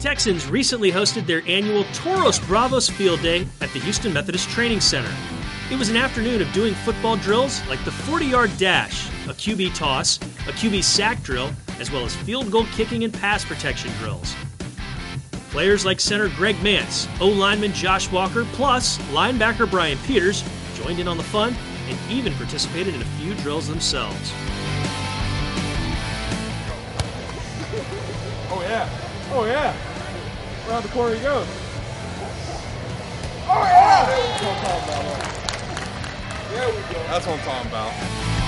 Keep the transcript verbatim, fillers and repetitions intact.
Texans recently hosted their annual Toros Bravos Field Day at the Houston Methodist Training Center. It was an afternoon of doing football drills like the forty-yard dash, a Q B toss, a Q B sack drill, as well as field goal kicking and pass protection drills. Players like center Greg Mance, O-lineman Josh Walker, plus linebacker Brian Peters joined in on the fun and even participated in a few drills themselves. Oh yeah, oh yeah, around the corner he goes. Oh yeah! There we go. There we go. That's what I'm talking about.